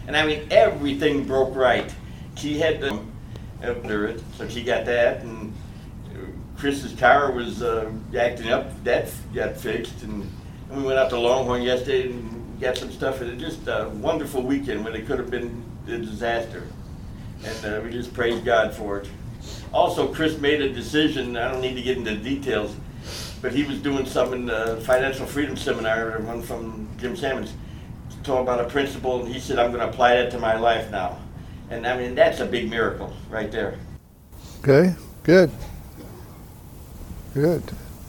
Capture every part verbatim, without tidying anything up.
And I mean, everything broke right. She had to under it, so she got that, and Chris's car was uh, acting up, that got fixed, and, and we went out to Longhorn yesterday and got some stuff, and it was just a wonderful weekend when it could have been a disaster. And uh, we just praise God for it. Also, Chris made a decision, I don't need to get into details, but he was doing some in the Financial Freedom Seminar, one from Jim Sammons, talking about a principle, and he said, I'm going to apply that to my life now. And I mean, that's a big miracle right there. Okay, good. Good.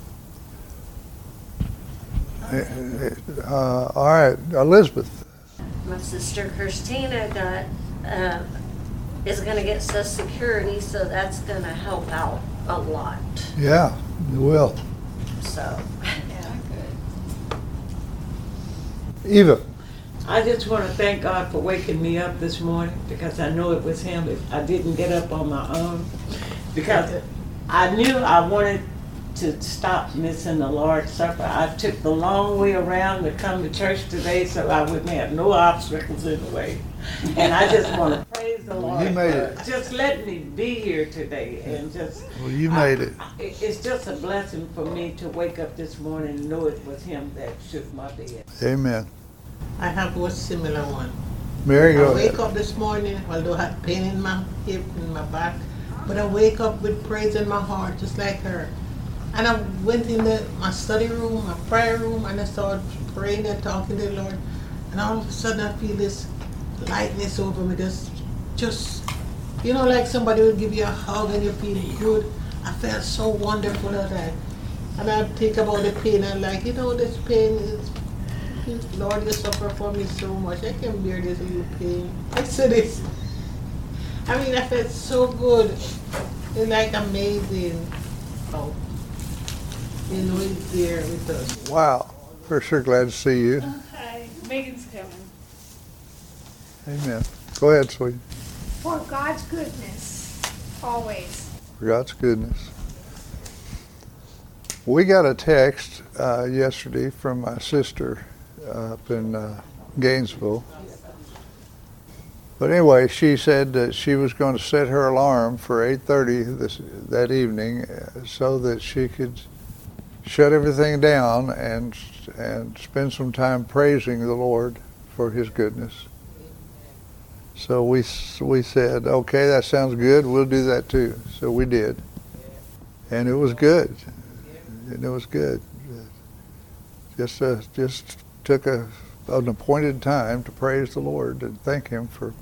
Uh, all right, Elizabeth. My sister Christina got uh, is going to get Social Security, so that's going to help out a lot. Yeah, it will. So, Yeah, good. Eva. I just want to thank God for waking me up this morning, because I know it was Him. If I didn't get up on my own, because I knew I wanted to stop missing the Lord's Supper. I took the long way around to come to church today so I wouldn't have no obstacles in the way. And I just want to praise the Lord You made for it. just letting me be here today. And just, Well, you made it. I, it's just a blessing for me to wake up this morning and know it was Him that shook my bed. Amen. I have a similar one. Mary, go I wake ahead. up this morning, although I had pain in my hip and my back, but I wake up with praise in my heart, just like her. And I went in the, my study room, my prayer room, and I started praying and talking to the Lord. And all of a sudden I feel this lightness over me, just, just, you know, like somebody would give you a hug and you feel good. I felt so wonderful at that. And I think about the pain, and like, you know, this pain is, Lord, you suffer for me so much. I can bear this little pain. I said this. I mean, I felt so good. It's like amazing. Oh, you know, He's there with us. Wow. We're sure glad to see you. Hi, Megan's coming. Amen. Go ahead, sweetie. For God's goodness, always. For God's goodness. We got a text uh, yesterday from my sister uh, up in uh, Gainesville. But anyway, she said that she was going to set her alarm for eight thirty this that evening uh, so that she could shut everything down and and spend some time praising the Lord for His goodness. So we we said, okay, that sounds good. We'll do that too. So we did, and it was good. And it was good. Just uh, just took a an appointed time to praise the Lord and thank Him for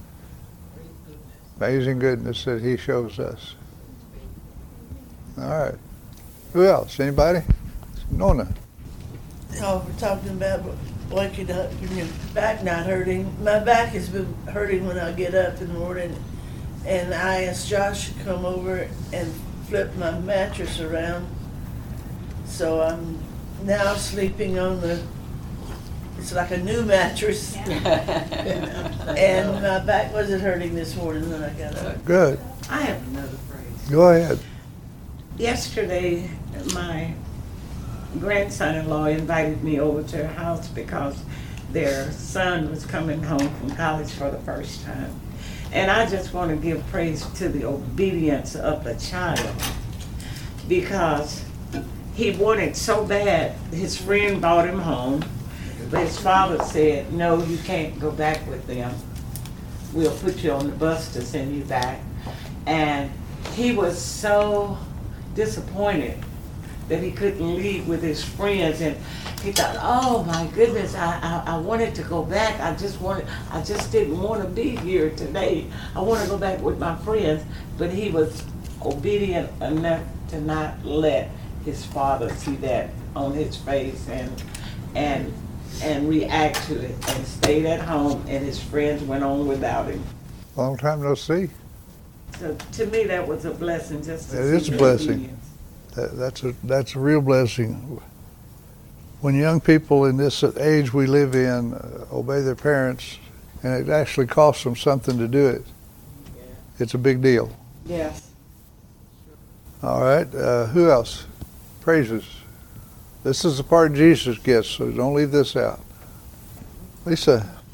amazing goodness that He shows us. All right. Who else? Anybody? Nona. Oh, we're talking about waking up and your back not hurting. My back has been hurting when I get up in the morning, and I asked Josh to come over and flip my mattress around. So I'm now sleeping on the, it's like a new mattress. And my back wasn't hurting this morning when I got up. Good. I have another praise. Go ahead. Yesterday, my grandson-in-law invited me over to her house because their son was coming home from college for the first time. And I just want to give praise to the obedience of the child, because he wanted so bad. His friend brought him home, but his father said, no, you can't go back with them. We'll put you on the bus to send you back. And he was so disappointed that he couldn't leave with his friends, and he thought, oh my goodness, I, I, I wanted to go back. I just wanted, I just didn't want to be here today. I want to go back with my friends. But he was obedient enough to not let his father see that on his face and and and react to it, and stayed at home, and his friends went on without him. Long time no see. So to me, that was a blessing. Just to It see is a the blessing. obedience. That, that's a that's a real blessing. When young people in this age we live in uh, obey their parents, and it actually costs them something to do it, it's a big deal. Yes. All right. Uh, who else? Praises. This is the part Jesus gets, so don't leave this out. Lisa.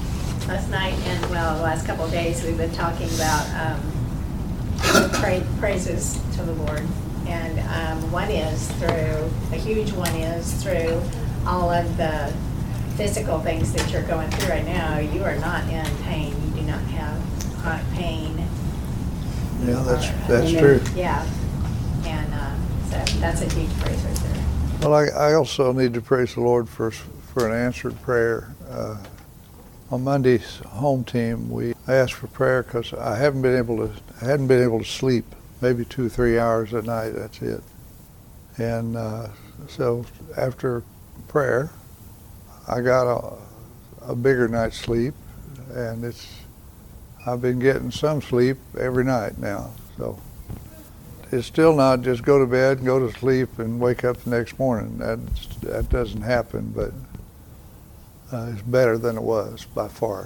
last night and, well, the last couple of days, we've been talking about um, pra- praises to the Lord. And um, one is through, a huge one is through all of the physical things that you're going through right now. You are not in pain. You do not have chronic pain. Yeah, that's Or, uh, that's true. Yeah. And uh, so that's a huge praise right there. Well, I, I also need to praise the Lord for for an answered prayer. Uh, on Monday's home team, we asked for prayer because I haven't been able to I hadn't been able to sleep, maybe two or three hours a night. That's it. And uh, so after prayer, I got a, a bigger night's sleep, and it's I've been getting some sleep every night now. So it's still not just go to bed and go to sleep and wake up the next morning. That that doesn't happen, but uh, it's better than it was by far.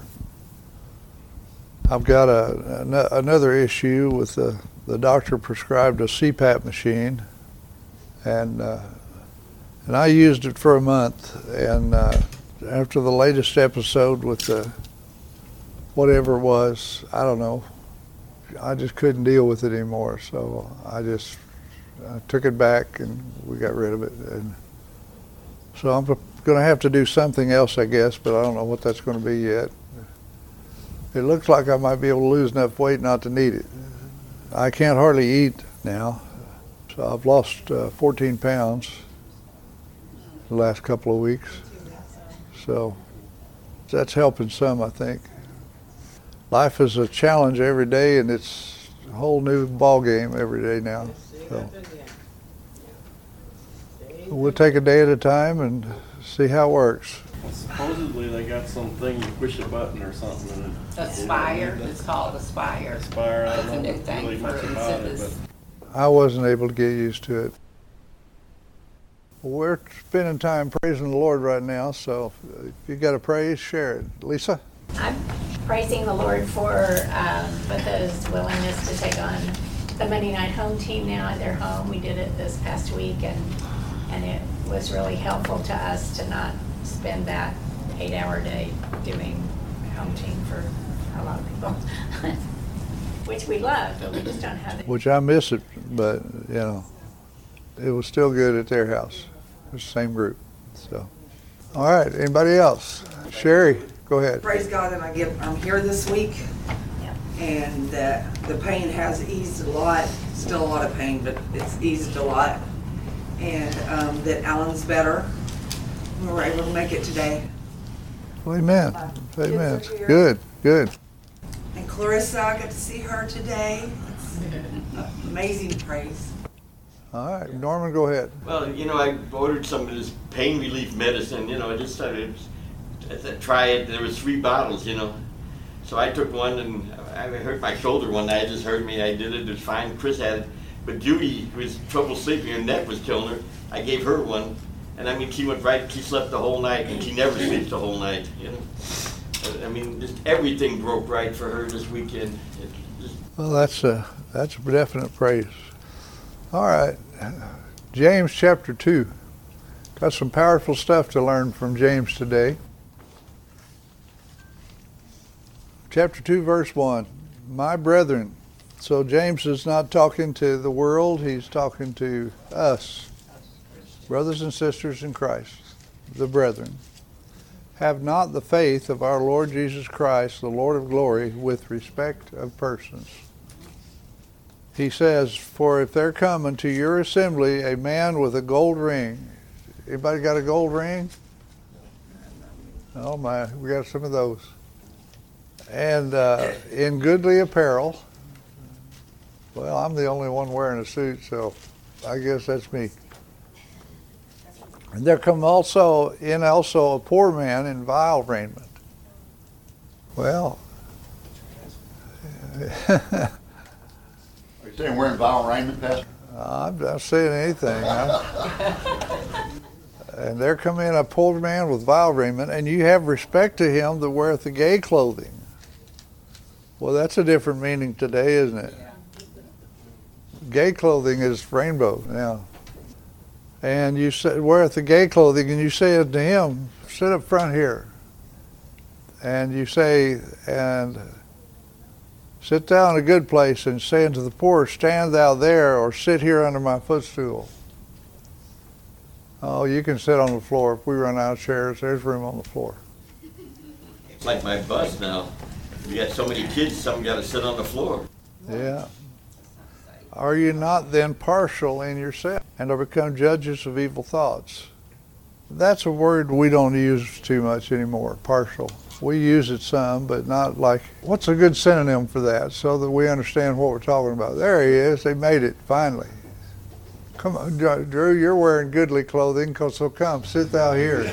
I've got a, an, another issue with the the doctor prescribed a C PAP machine, and uh, and I used it for a month, and uh, after the latest episode with the whatever it was, I don't know, I just couldn't deal with it anymore, so I just I took it back and we got rid of it. And so I'm going to have to do something else, I guess, but I don't know what that's going to be yet. It looks like I might be able to lose enough weight not to need it. I can't hardly eat now, so I've lost uh, fourteen pounds the last couple of weeks, so that's helping some, I think. Life is a challenge every day, and it's a whole new ball game every day now. So we'll take a day at a time and see how it works. Supposedly they got something you push a button or something. And it, Aspire. It's called Aspire. Aspire. I It's a don't new know thing really for much about it, incentives. but I wasn't able to get used to it. Well, we're spending time praising the Lord right now, so if you got a praise, share it. Lisa? I'm praising the Lord for um, Bethesda's willingness to take on the Monday night home team now at their home. We did it this past week, and and it was really helpful to us to not spend that eight-hour day doing home team for a lot of people, which we love, but we just don't have it. Which I miss it, but, you know, it was still good at their house. It was the same group, so. All right, anybody else? Sherry, go ahead. Praise God that I get, I'm here this week, Yeah. and that the pain has eased a lot, still a lot of pain, but it's eased a lot. And um, that Alan's better. We were able to make it today. Amen. Uh, Amen. kids are here. Good, good. And Clarissa, I got to see her today. It's amazing praise. All right, Norman, go ahead. Well, you know, I ordered some of this pain relief medicine, you know, I just started to try it. There was three bottles, you know. So I took one, and I hurt my shoulder one night. It just hurt me. I did it. It was fine. Chris had it. But Judy, who was trouble sleeping, her neck was killing her. I gave her one. And I mean, she went right, she slept the whole night, and she never sleeps the whole night, you know. I mean, just everything broke right for her this weekend. It just... Well, that's a, that's a definite praise. All right, James chapter two. Got some powerful stuff to learn from James today. Chapter two, verse one. My brethren. So James is not talking to the world, he's talking to us, brothers and sisters in Christ, the brethren. Have not the faith of our Lord Jesus Christ, the Lord of glory, with respect of persons. He says, for if there come unto your assembly a man with a gold ring. Anybody got a gold ring? Oh my, we got some of those. And uh, in goodly apparel. Well, I'm the only one wearing a suit, so I guess that's me. And there come also in also a poor man in vile raiment. Well, Are you saying we're in vile raiment, Pastor? I'm not saying anything. And there come in a poor man with vile raiment, and you have respect to him that weareth the gay clothing. Well, that's a different meaning today, isn't it? Gay clothing is rainbow now. And you say, weareth the gay clothing, and you say to him, sit up front here. and you say, and sit thou in a good place, and say unto the poor, stand thou there, or sit here under my footstool. Oh, you can sit on the floor. If we run out of chairs, there's room on the floor. It's like my bus now. You got so many kids, some got to sit on the floor. Yeah. Are you not then partial in yourself, and are become judges of evil thoughts? That's a word we don't use too much anymore, partial. We use it some, but not like, what's a good synonym for that, so that we understand what we're talking about? There he is, they made it, finally. Come on, Drew, you're wearing goodly clothing, so come, sit thou here.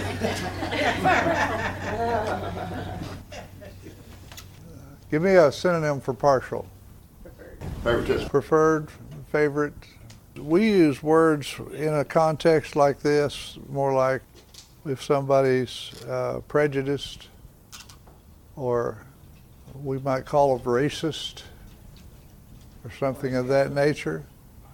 Give me a synonym for partial. Favoritism. Preferred, favorite. We use words in a context like this, more like if somebody's uh, prejudiced, or we might call them racist, or something of that nature.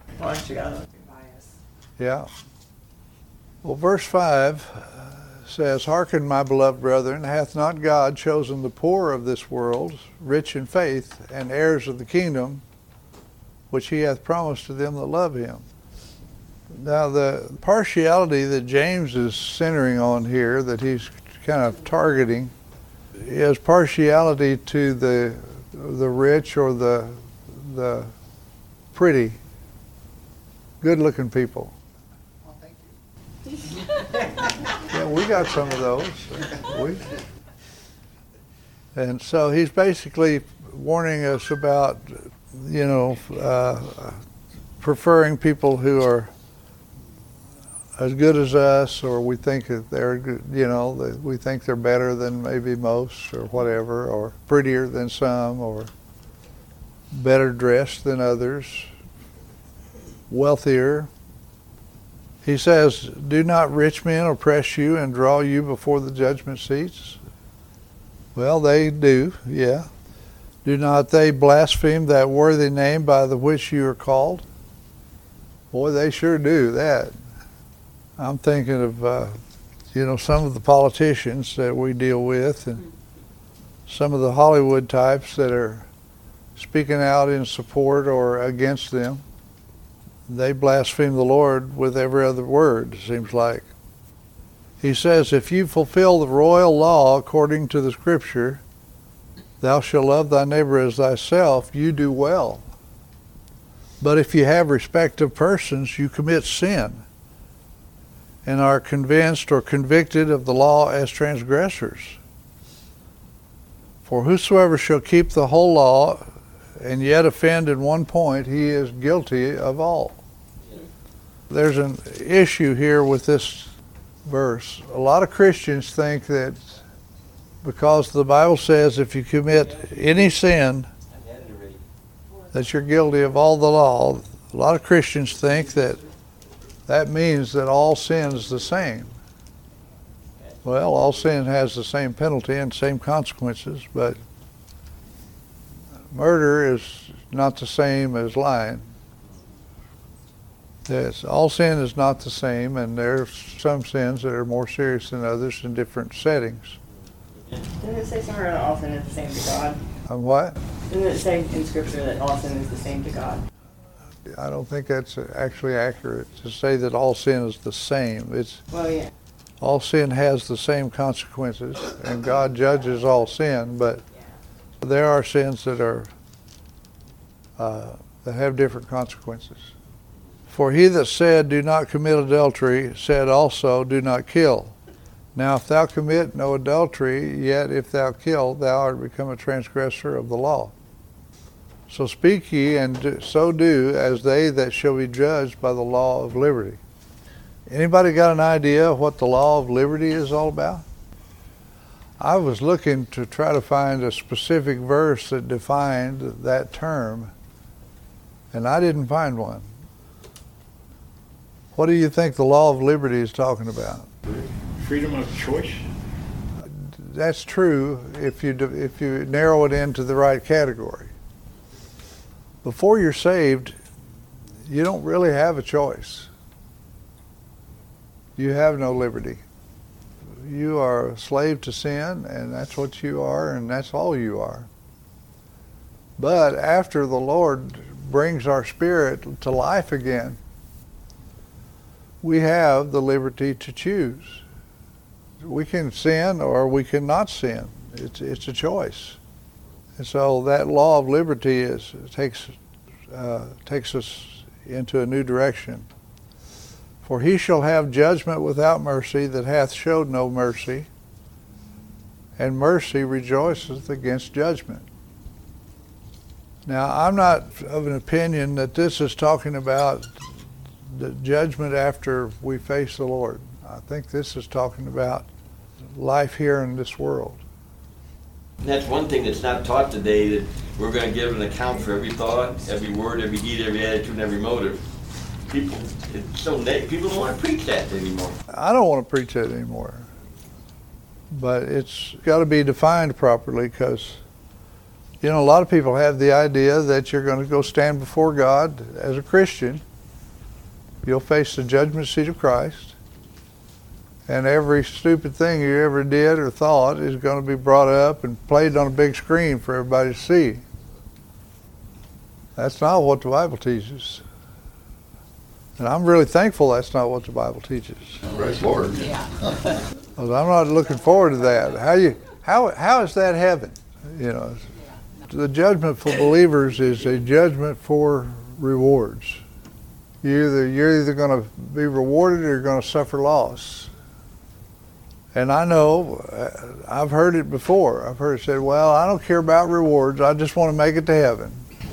Yeah. Well, verse five says, hearken, my beloved brethren, hath not God chosen the poor of this world, rich in faith, and heirs of the kingdom, which he hath promised to them that love him? Now, the partiality that James is centering on here, that he's kind of targeting, is partiality to the the rich or the the pretty, good-looking people. Well, thank you. Yeah, we got some of those. We, and so he's basically warning us about, you know, uh, preferring people who are as good as us, or we think that they're good, you know, that we think they're better than maybe most, or whatever, or prettier than some, or better dressed than others, wealthier. He says, do not rich men oppress you and draw you before the judgment seats? Well, they do, yeah. Do not they blaspheme that worthy name by the which you are called? Boy, they sure do that. I'm thinking of, uh, you know, some of the politicians that we deal with, and some of the Hollywood types that are speaking out in support or against them. They blaspheme the Lord with every other word, it seems like. He says, if you fulfill the royal law according to the Scripture, thou shalt love thy neighbor as thyself, you do well. But if you have respect of persons, you commit sin, and are convinced or convicted of the law as transgressors. For whosoever shall keep the whole law, and yet offend in one point, he is guilty of all. There's an issue here with this verse. A lot of Christians think that because the Bible says if you commit any sin, that you're guilty of all the law. A lot of Christians think that that means that all sin is the same. Well, all sin has the same penalty and same consequences, but murder is not the same as lying. Yes, all sin is not the same, and there are some sins that are more serious than others in different settings. Didn't it say somewhere that all sin is the same to God? And what? Didn't it say in Scripture that all sin is the same to God? I don't think that's actually accurate to say that all sin is the same. It's Well, yeah. all sin has the same consequences, and God judges all sin, but there are sins that are uh, that have different consequences. For he that said, do not commit adultery, said also, do not kill. Now if thou commit no adultery, yet if thou kill, thou art become a transgressor of the law. So speak ye, and do, so do, as they that shall be judged by the law of liberty. Anybody got an idea of what the law of liberty is all about? I was looking to try to find a specific verse that defined that term, and I didn't find one. What do you think the law of liberty is talking about? Freedom of choice. That's true if you if you narrow it into the right category. Before you're saved, you don't really have a choice. You have no liberty. you are a slave to sin, and that's what you are, and that's all you are. But after the Lord brings our spirit to life again, we have the liberty to choose. We can sin or we can not sin. It's it's a choice. And so that law of liberty is takes uh, takes us into a new direction. For he shall have judgment without mercy that hath showed no mercy, and mercy rejoiceth against judgment. Now, I'm not of an opinion that this is talking about the judgment after we face the Lord. I think this is talking about life here in this world. And that's one thing that's not taught today, that we're going to give an account for every thought, every word, every deed, every attitude, and every motive. People, it's so negative. People don't want to preach that anymore. I don't want to preach that anymore. But it's got to be defined properly, because, you know, a lot of people have the idea that you're going to go stand before God as a Christian. You'll face the judgment seat of Christ. And every stupid thing you ever did or thought is going to be brought up and played on a big screen for everybody to see. That's not what the Bible teaches. And I'm really thankful that's not what the Bible teaches. Praise the Lord. Yeah. Because I'm not looking forward to that. How you how how is that heaven? You know, the judgment for believers is a judgment for rewards. You either you're either going to be rewarded or you're going to suffer loss. And I know, I've heard it before. I've heard it said, well, I don't care about rewards. I just want to make it to heaven.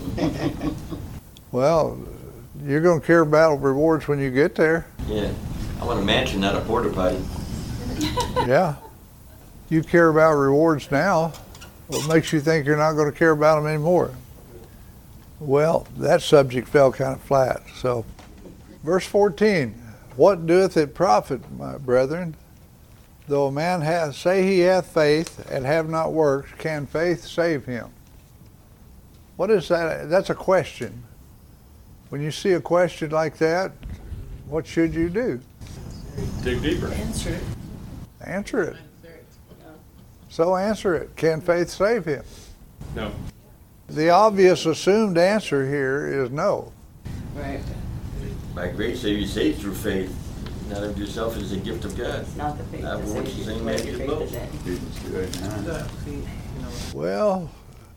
Well, you're going to care about rewards when you get there. Yeah. I want a mansion, not a porta potty. Yeah. You care about rewards now. What makes you think you're not going to care about them anymore? Well, that subject fell kind of flat. So, verse fourteen, what doeth it profit, my brethren, though a man hath, say he hath faith and have not works, can faith save him? What is that? That's a question. When you see a question like that, what should you do? Dig deeper. Answer it. Answer it. So answer it. Can faith save him? No. The obvious assumed answer here is no. Right. By grace are you saved through faith, not of yourself, it is a gift of God. It's not the faith Not that works saves the you, same but man your did faith both. is in. Well,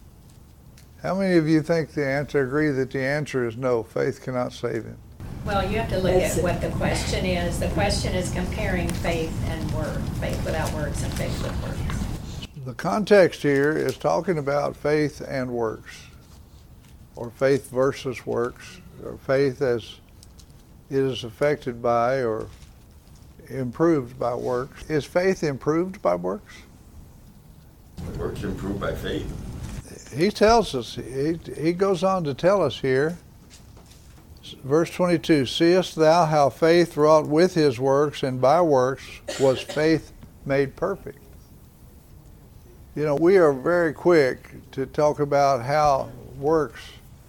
how many of you think the answer agree that the answer is no, faith cannot save him? Well, you have to look at what the question is. The question is comparing faith and work, faith without works and faith with works. The context here is talking about faith and works, or faith versus works, or faith as it is affected by or improved by works. Is faith improved by works? Works improved by faith. He tells us, he, he goes on to tell us here, verse twenty-two, seest thou how faith wrought with his works, and by works was faith made perfect? You know, we are very quick to talk about how works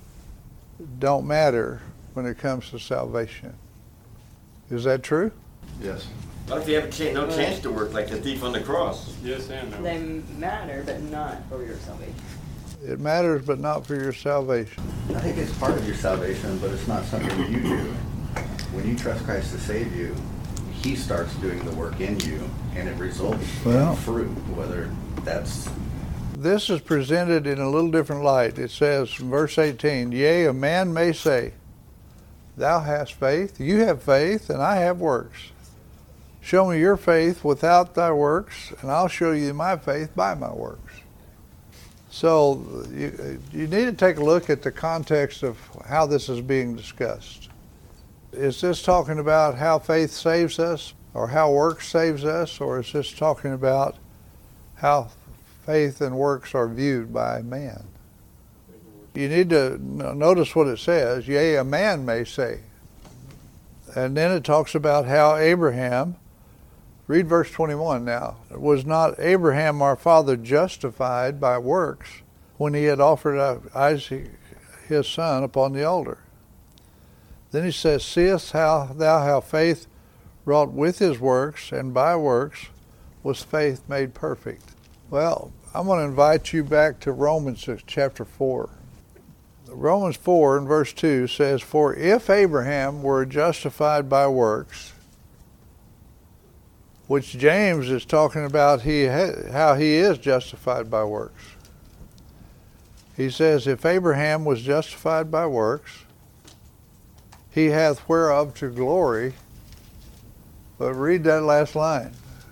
don't matter when it comes to salvation. Is that true? Yes. What if you have a ch- no chance to work, like the thief on the cross? Yes and no. They matter, but not for your salvation. It matters, but not for your salvation. I think it's part of your salvation, but it's not something you do. When you trust Christ to save you, He starts doing the work in you, and it results Well. in fruit, whether that's... This is presented in a little different light. It says in verse eighteen, yea, a man may say, thou hast faith, you have faith, and I have works. Show me your faith without thy works, and I'll show you my faith by my works. So you, you need to take a look at the context of how this is being discussed. Is this talking about how faith saves us, or how works saves us, or is this talking about how faith and works are viewed by man? You need to notice what it says, yea, a man may say. And then it talks about how Abraham, read verse twenty-one now, was not Abraham our father justified by works when he had offered Isaac his son upon the altar? Then he says, seest how thou how faith wrought with his works, and by works was faith made perfect. Well, I'm going to invite you back to Romans chapter four. Romans four and verse two says, "For if Abraham were justified by works," which James is talking about he ha- how he is justified by works. He says, if Abraham was justified by works, he hath whereof to glory. But read that last line.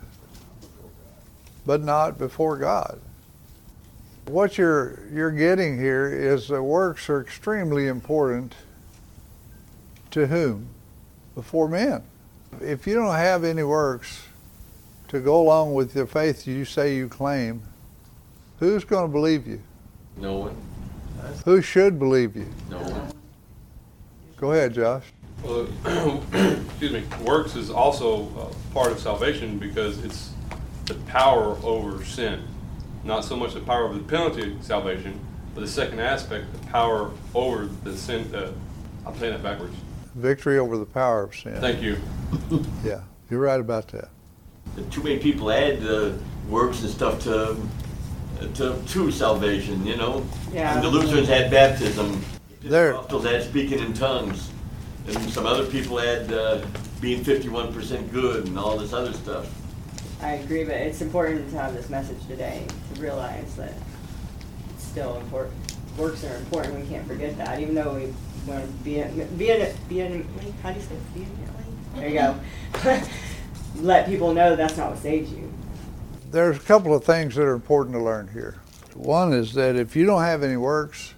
But not before God. What you're you're getting here is that works are extremely important to whom? Before men. If you don't have any works to go along with the faith you say you claim, who's going to believe you? No one. Who should believe you? No one. Go ahead, Josh. Well, excuse me. Works is also uh, part of salvation because it's the power over sin. Not so much the power over the penalty of salvation, but the second aspect, the power over the sin. Uh, I'm saying that backwards. Victory over the power of sin. Thank you. Yeah, you're right about that. Too many people add uh, works and stuff to, to to salvation, you know? Yeah. And the Lutherans had baptism. There. Pentecostals had speaking in tongues. And some other people had uh, being fifty-one percent good and all this other stuff. I agree, but it's important to have this message today to realize that it's still important. Works are important. We can't forget that, even though we want to be be be how do you say it? Vehemently? There you go. Let people know that's not what saves you. There's a couple of things that are important to learn here. One is that if you don't have any works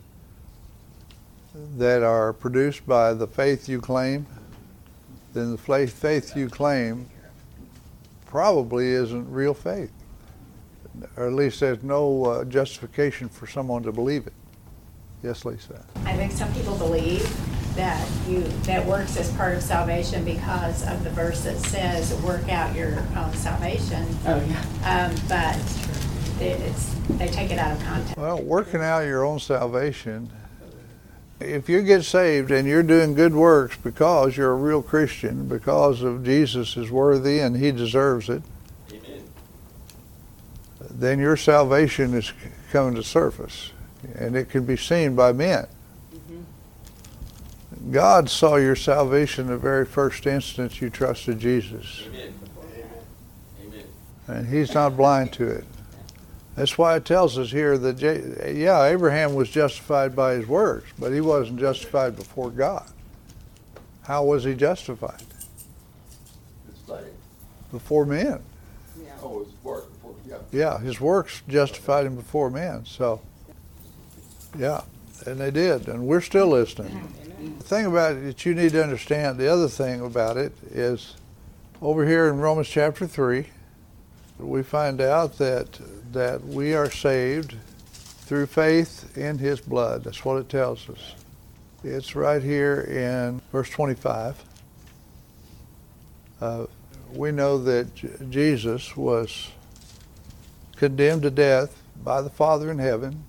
that are produced by the faith you claim, then the faith you claim probably isn't real faith. Or at least there's no uh, justification for someone to believe it. Yes, Lisa? I think some people believe that you that works as part of salvation because of the verse that says work out your own salvation. Oh, yeah. Um, but it, it's they take it out of context. Well, working out your own salvation, if you get saved and you're doing good works because you're a real Christian, because of Jesus is worthy and he deserves it, Amen. then your salvation is coming to surface and it can be seen by men. Mm-hmm. God saw your salvation the very first instance you trusted Jesus. Amen. Amen. And he's not blind to it. That's why it tells us here that, yeah, Abraham was justified by his works, but he wasn't justified before God. How was he justified? It's like, Before men. Yeah. oh, it's work before, yeah. Yeah, his works justified him before men. So, yeah, and they did, and we're still listening. The thing about it that you need to understand, the other thing about it is, over here in Romans chapter three, we find out that that we are saved through faith in his blood. That's what it tells us. It's right here in verse twenty-five. Uh, we know that J- Jesus was condemned to death by the Father in heaven,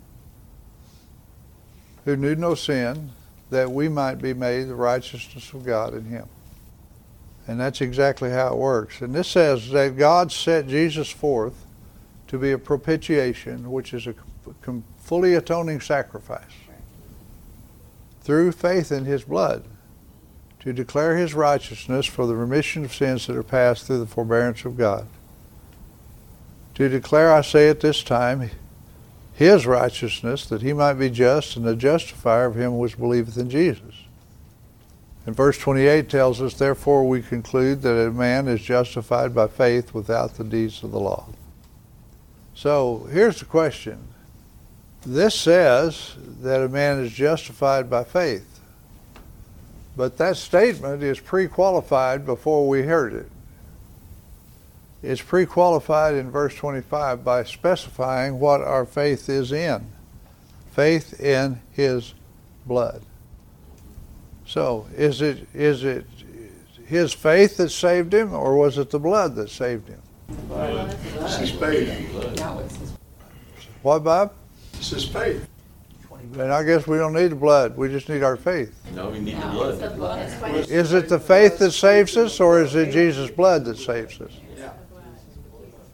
who knew no sin, that we might be made the righteousness of God in him. And that's exactly how it works. And this says that God set Jesus forth to be a propitiation, which is a fully atoning sacrifice, through faith in his blood, to declare his righteousness for the remission of sins that are passed through the forbearance of God. To declare, I say at this time, his righteousness, that he might be just and the justifier of him which believeth in Jesus. And verse twenty-eight tells us, therefore we conclude that a man is justified by faith without the deeds of the law. So here's the question. This says that a man is justified by faith. But that statement is pre-qualified before we heard it. It's pre-qualified in verse twenty-five by specifying what our faith is in. Faith in his blood. So is it is it his faith that saved him, or was it the blood that saved him? It's his faith. What, Bob? It's his faith. And I guess we don't need the blood. We just need our faith. No, we need the blood. Is it the faith that saves us, or is it Jesus' blood that saves us?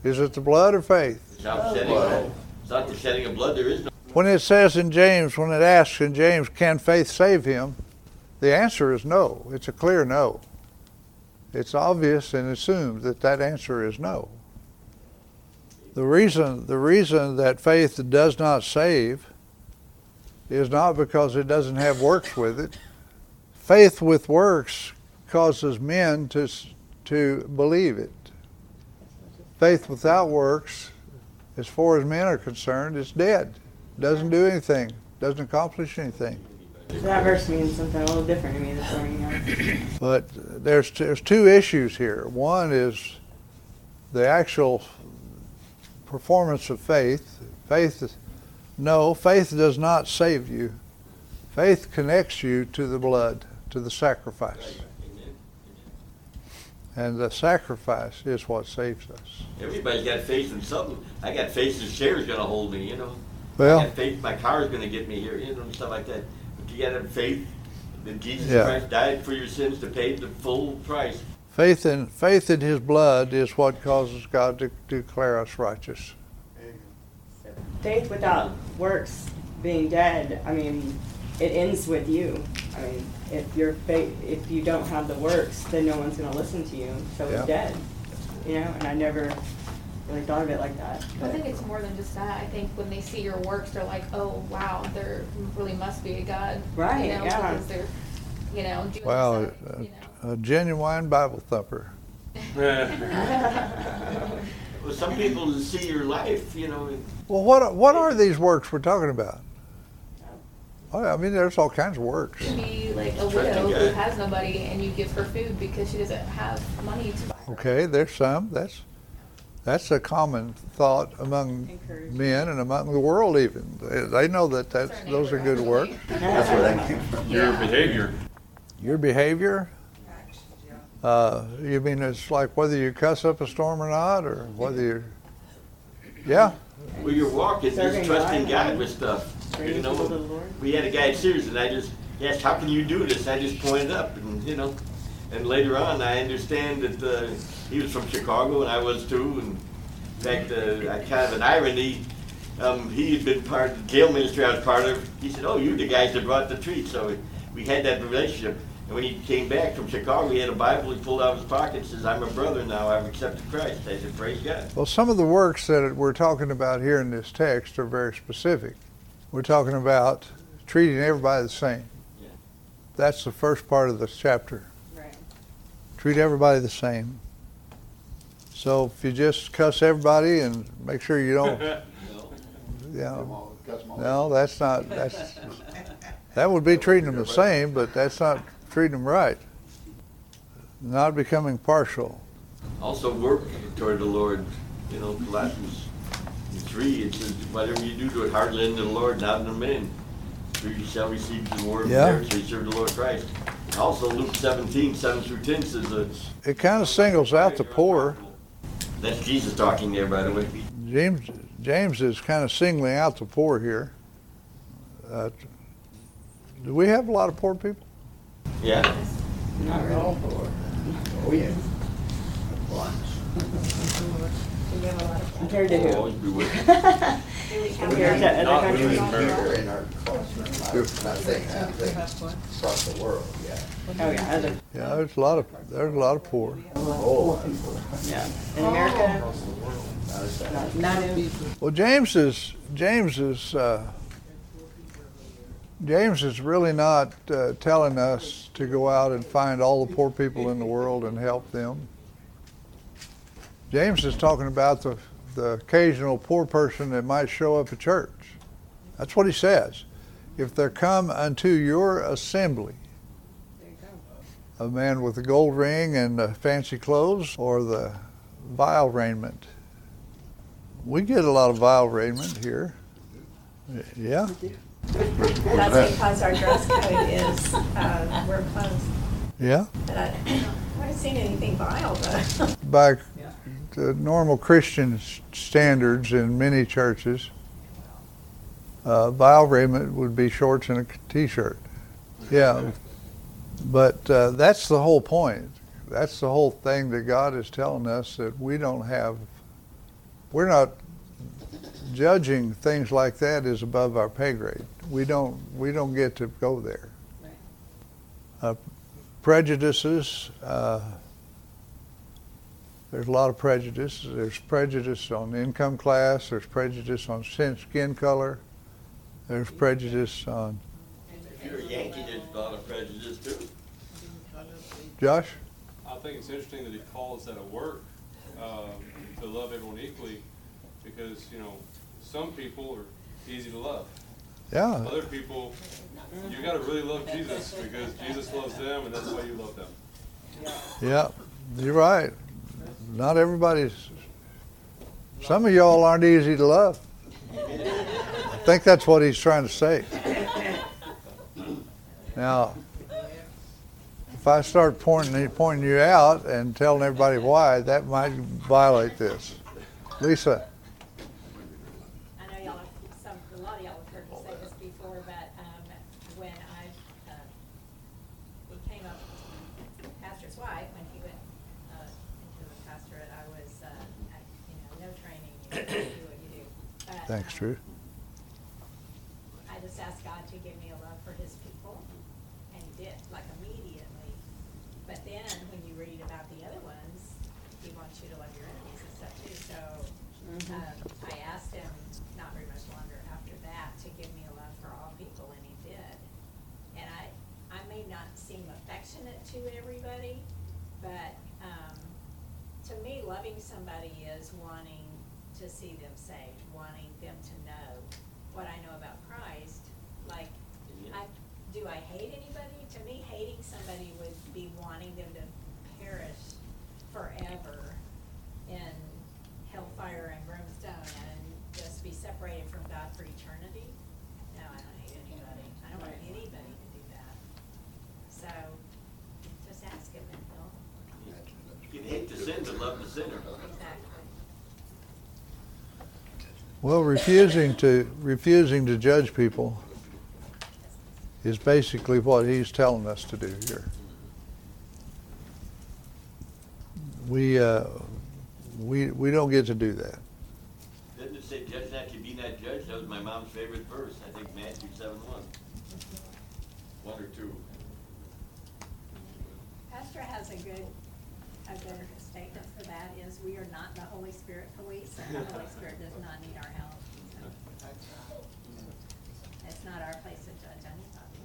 Is it the blood or faith? It's not the shedding of, it's not the shedding of blood. There is no. When it says in James, when it asks in James, can faith save him? The answer is no. It's a clear no. It's obvious and assumed that that answer is no. The reason, the reason that faith does not save is not because it doesn't have works with it. Faith with works causes men to, to believe it. Faith without works, as far as men are concerned, is dead. Doesn't do anything. Doesn't accomplish anything. So that verse means something a little different to me this morning. You know? But there's there's two issues here. One is the actual performance of faith. Faith, no, faith does not save you. Faith connects you to the blood, to the sacrifice. And the sacrifice is what saves us. Everybody's got faith in something. I got faith this chair's going to hold me, you know. Well, I got faith my car's going to get me here, you know, and stuff like that. But you got to have faith that Jesus Yeah. Christ died for your sins to pay the full price. faith in faith in His blood is what causes God to declare us righteous. Faith without works being dead, I mean, it ends with you. I mean, if your faith, if you don't have the works, then no one's going to listen to you. So Yeah. it's dead. You know, and I never really thought of it like that. I think it's more than just that. I think when they see your works, they're like, oh, wow, there really must be a God. Right, You know, yeah. because they're, you know, doing Well, stuff, a, you know. a genuine Bible thumper. Well, some people see your life, you know. Well, what what are these works we're talking about? Well, I mean, there's all kinds of works. You be like a Trusting widow who God. has nobody and you give her food because she doesn't have money to buy. Okay, there's some. That's that's a common thought among men and among the world even. They, they know that that's, It's our those are neighbor, good work. actually. That's where that came from. Your Yeah. behavior. Your behavior, uh, you mean it's like whether you cuss up a storm or not, or whether you, yeah. Well, your walk is Serving just trusting God. God with stuff. Bringing You people to the know, Lord. we had a guy at Sears, and I just asked, "How can you do this?" I just pointed up, and you know, and later on, I understand that uh, he was from Chicago, and I was too. And in fact, uh, I kind of an irony. Um, he had been part of the jail ministry I was part of. He said, "Oh, you're the guys that brought the treat." So we had that relationship. And when he came back from Chicago, he had a Bible. He pulled out of his pocket and says, "I'm a brother now. I've accepted Christ." I said, "Praise God." Well, some of the works that we're talking about here in this text are very specific. We're talking about treating everybody the same. Yeah. That's the first part of the chapter. Right. Treat everybody the same. So if you just cuss everybody and make sure you don't, you know, no, that's not, that's, that would be treating them the same, but that's not treating them right. Not becoming partial. Also work toward the Lord. You know, Colossians three, it says, "Whatever you do, do it heartily unto the Lord, not unto men. For you shall receive the reward of Yeah. merit, so you serve the Lord Christ." Also, Luke seventeen, seven through ten says, uh, It kind of singles out the poor. that's Jesus talking there, by the way. James, James is kind of singling out the poor here. Uh, do we have a lot of poor people? Yeah. Not really. Oh, yeah. We have a lot of compared to We'll who? always be with you. Compared to Not other really countries. America. Here in our culture, I'm not not saying anything across the world, yeah. Oh yeah, other. Yeah, there's a lot of there's a lot of poor. Oh, Yeah. In America, not as bad. not, not in. Well, James is James is uh, James is really not uh, telling us to go out and find all the poor people in the world and help them. James is talking about the the occasional poor person that might show up at church. That's what he says. If there come unto your assembly There you go. a man with a gold ring and uh, fancy clothes, or the vile raiment. We get a lot of vile raiment here. Yeah. That's because our dress code is, uh, wear clothes. Yeah. But I, I haven't seen anything vile, though. By the normal Christian s- standards in many churches, uh, vile raiment would be shorts and a t-shirt. Yeah. But uh, that's the whole point. That's the whole thing that God is telling us, that we don't have we're not judging things like that is above our pay grade. We don't we don't get to go there. Right. Uh, prejudices. Uh, there's a lot of prejudice. There's prejudice on income class. There's prejudice on sin- skin color. There's prejudice on. If you're a Yankee, there's a lot of prejudice too. Josh? I think it's interesting that he calls that a work, um, to love everyone equally, because, you know, some people are easy to love. Yeah. Other people, you gotta really love Jesus, because Jesus loves them, and that's why you love them. Yeah, you're right. Not everybody's. Some of y'all aren't easy to love. I think that's what he's trying to say. Now, if I start pointing pointing you out and telling everybody why, that might violate this. Lisa. I know y'all, have some, a lot of y'all have heard me say this before, but um, when I, uh, we came up with pastor's wife, when he went uh, into the pastorate, I was, uh, I, you know, no training, you know, you do what you do. But, Thanks, um, Drew. I just asked God to give me a love for his people, and he did, like immediately. But then, when you read about the other ones, he wants you to love your enemies and stuff too, so um, I asked him, not very much longer after that, to give me a love for all people, and he did. And I, I may not seem affectionate to everybody, but um, to me, loving somebody is wanting to see them saved, wanting them to know what I know about Christ. Like, I, do I hate anybody? To me, hating somebody would be wanting them to perish forever in hellfire and brimstone and just be separated from God for eternity. No, I don't hate anybody. I don't want anybody to do that. So, just ask him and he'll. You can hate the sin, but love the sinner. Exactly. Well, refusing to refusing to judge people is basically what he's telling us to do here. We uh, we we don't get to do that. Doesn't it say, judge not to be not judged? That was my mom's favorite verse. I think Matthew seven one. One or two. Pastor has a good, a good statement for that is we are not the Holy Spirit police, and the Holy Spirit does not need our help. So, it's not our place to judge anybody.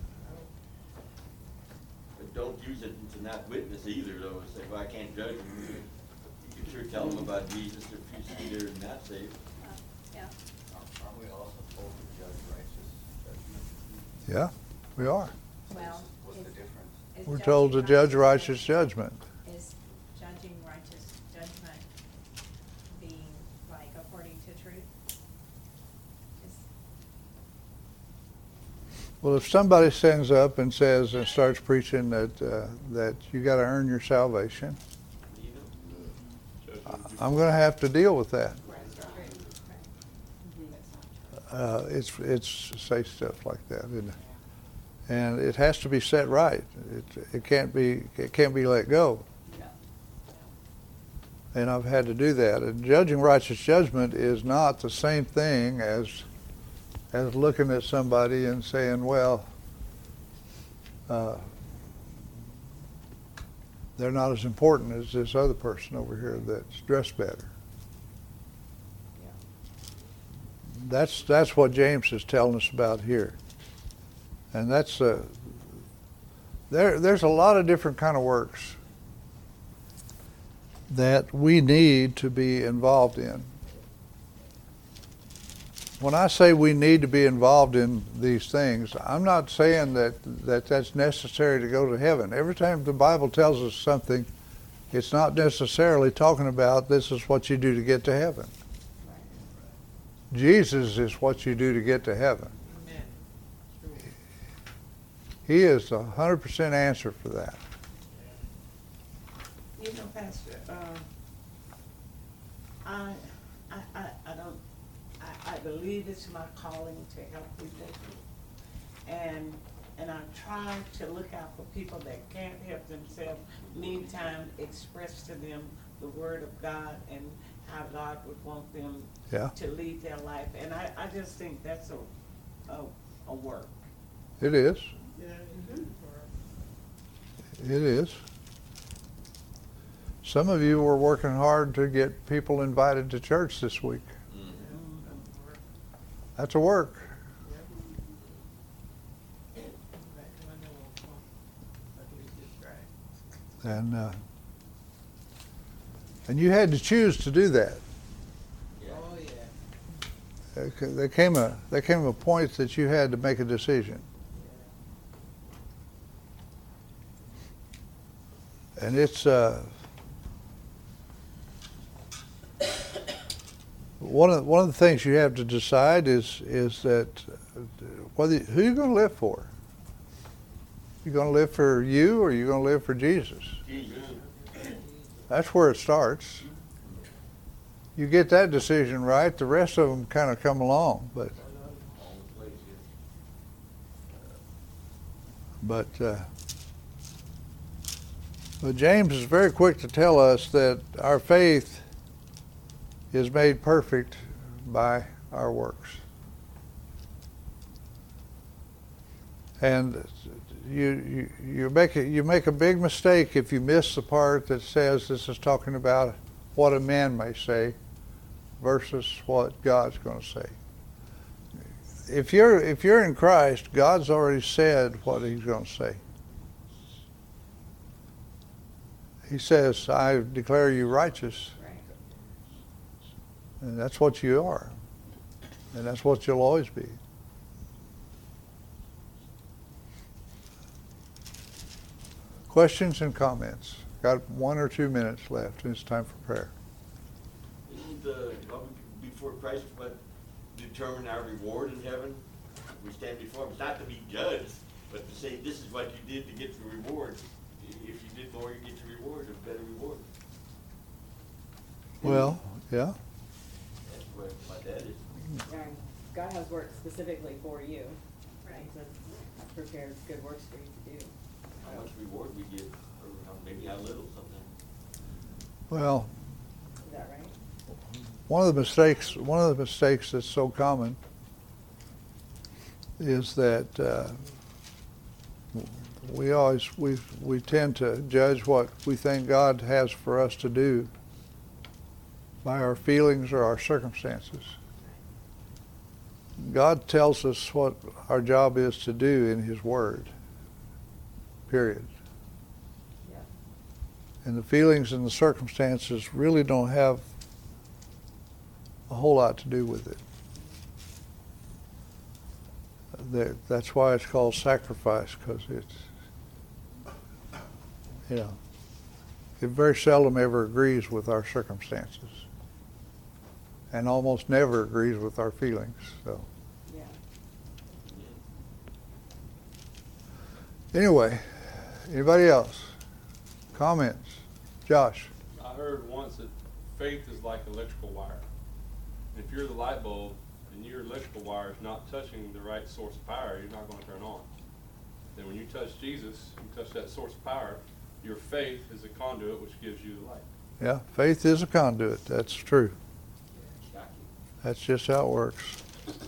But don't use it to not witness either, though. Say, well, I can't judge them. You can sure tell them about Jesus if you see they're not saved. Uh, Yeah. Aren't we also told to judge righteous judgment? Yeah, we are. Well, What's is- the difference? is We're told to judging judge righteous judgment. Is judging righteous judgment being like according to truth? Is, Well, if somebody stands up and says and starts preaching that uh, that you got to earn your salvation, I'm going to have to deal with that. Uh, it's it's say stuff like that, and and it has to be set right. It it can't be it can't be let go. And I've had to do that. And judging righteous judgment is not the same thing as as looking at somebody and saying, well, uh, they're not as important as this other person over here that's dressed better. That's that's what James is telling us about here, and that's uh, there. There's a lot of different kind of works that we need to be involved in. When I say we need to be involved in these things, I'm not saying that, that that's necessary to go to heaven. Every time the Bible tells us something, it's not necessarily talking about this is what you do to get to heaven. Jesus is what you do to get to heaven. He is a one hundred percent answer for that. You know, Pastor, uh, I, I, I, I don't, I, I believe it's my calling to help people. And, and I try to look out for people that can't help themselves. Meantime, express to them the Word of God and how God would want them Yeah. to lead their life. And I, I just think that's a, a, a work. It is. Yeah. It is. Some of you were working hard to get people invited to church this week. That's a work. And uh, and you had to choose to do that. Oh, yeah. Uh, c- There came a there came a point that you had to make a decision. And it's uh, one of one of the things you have to decide is is that uh, whether who you're going to live for. You going to live for you, or are you going to live for Jesus? That's where it starts. You get that decision right, the rest of them kind of come along. But but uh, but James is very quick to tell us that our faith is made perfect by our works. And you you you make a, you make a big mistake if you miss the part that says this is talking about what a man may say versus what God's going to say. If you're if you're in Christ, God's already said what He's going to say. He says, "I declare you righteous," Right. and that's what you are, and that's what you'll always be. Questions and comments? Got one or two minutes left, and it's time for prayer. Isn't the, before Christ, what determine our reward in heaven? We stand before Him. It's not to be judged, but to say this is what you did to get the reward. If you did more, you get the reward, a better reward. Well, yeah. That's what my dad is. Yeah, God has work specifically for you. Right. He said, prepares good works for you to do. How much reward we get, or how, maybe how little sometimes. Well, Is that right? one of the mistakes, one of the mistakes that's so common is that uh, we always we we tend to judge what we think God has for us to do by our feelings or our circumstances. God tells us what our job is to do in His Word. Period. Yeah. And the feelings and the circumstances really don't have a whole lot to do with it. That- That's why it's called sacrifice, because it's, you know, it very seldom ever agrees with our circumstances, and almost never agrees with our feelings. So Yeah. anyway, anybody else? Comments? Josh? I heard once that faith is like electrical wire. If you're the light bulb and your electrical wire is not touching the right source of power, you're not going to turn on. Then when you touch Jesus, you touch that source of power, your faith is a conduit which gives you the light. Yeah, faith is a conduit. That's true. That's just how it works.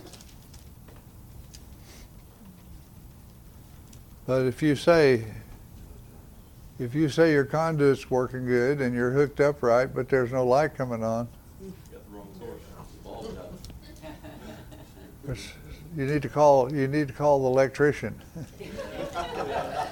But if you say, if you say your conduit's working good and you're hooked up right, but there's no light coming on, You got the wrong source. you need to call you need to call the electrician.